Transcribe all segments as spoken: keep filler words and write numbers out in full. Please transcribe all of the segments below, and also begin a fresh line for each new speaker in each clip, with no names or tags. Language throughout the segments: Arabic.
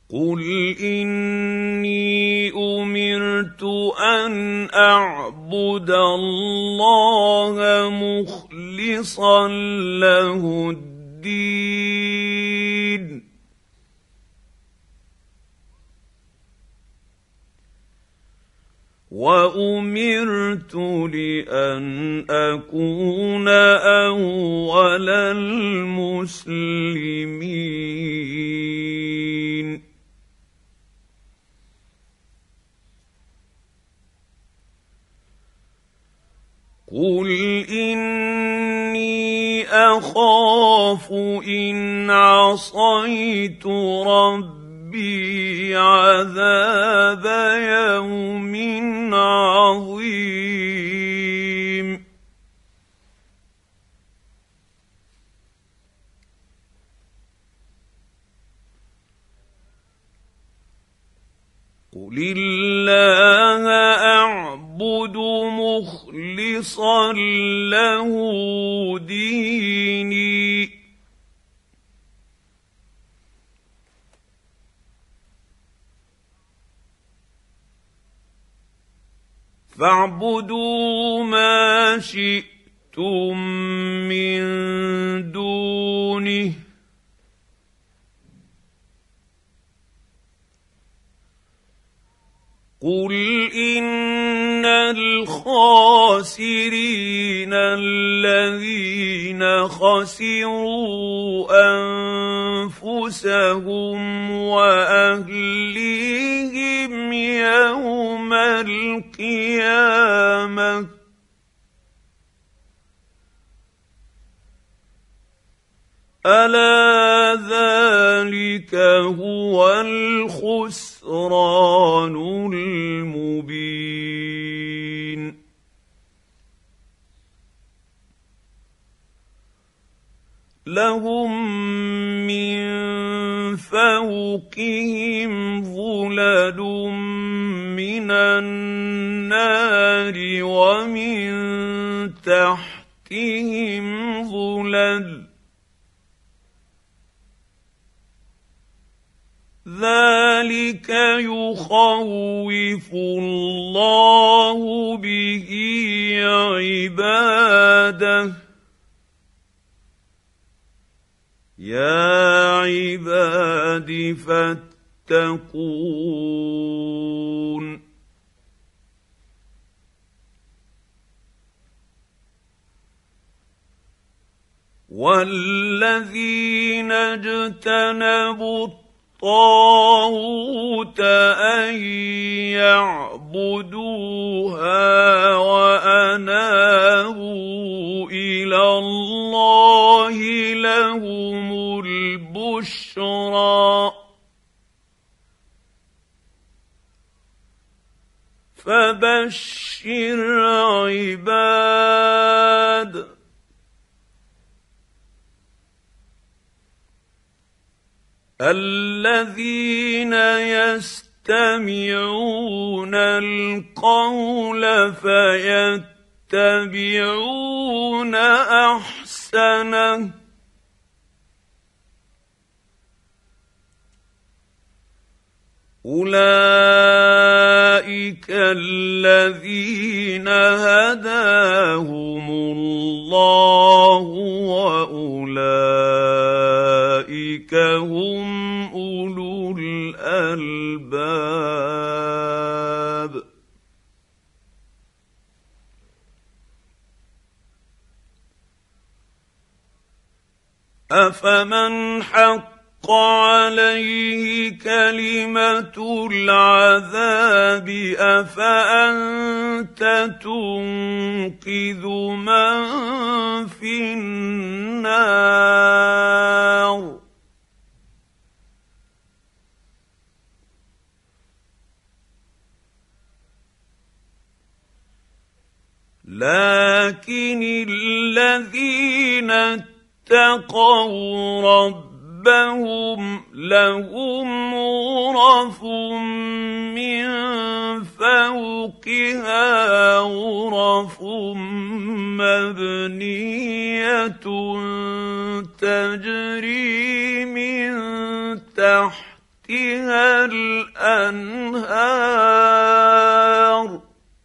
قل إني أمرت أن أعبد الله مخلصا له الدين وأمرت لأن أكون أول المسلمين قل إني أخاف إن عصيت ربي عذاب يوم عظيم قل الله أعبد مخلصا له ديني فاعبدوا ما شئتم من دونه قل إن الخاسرين الذين خسروا أنفسهم وأهليهم يوم القيامة ألا ذلك هو الخسران المبين لهم من فوقهم ظلل من النار ومن تحتهم ظلل ذلك يخوف الله به عباده يا عباد فاتقون والذين اجتنبوا الطاغوت أن يعبدوها وأنابوا إلى الله لهم البشرى فبشر عباد الذين يستمعون القول فيتبعون أحسنه أولئك الذين هداهم الله وأولئك هم أولو الألباب أفمن حق عليه كلمة العذاب أفأنت تنقذ من في النار لكن الذين اتقوا ربهم لهم غرف من فوقها غرف مبنية تجري من تحتها تحتها الانهار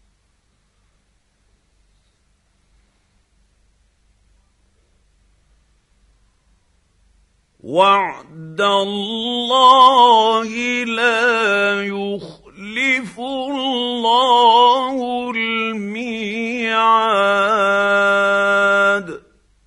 وعد الله لا يخلف الله الميعاد.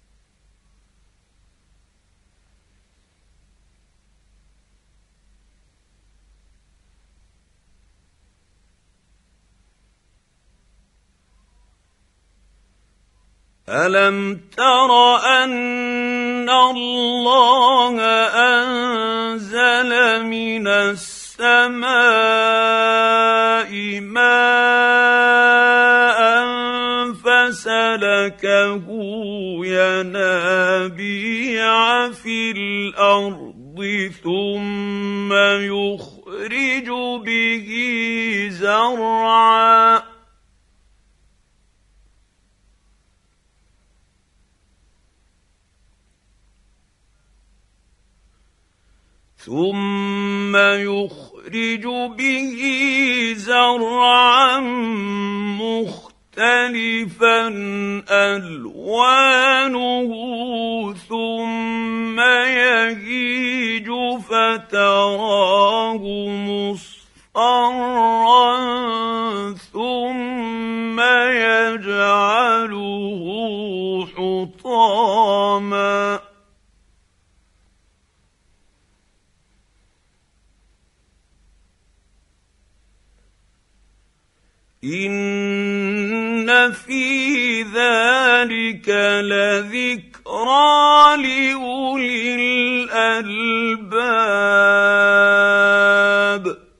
ألم تر أن الله أنزل من السماء ماء فسلكه ينابيع في الأرض ثم يخرج به زرعا ثم يخرج به زرعا مختلفا ألوانه ثم يهيج فتراه مصفرا ثم يجعله حطاما إن في ذلك لذكرى لأولي الألباب.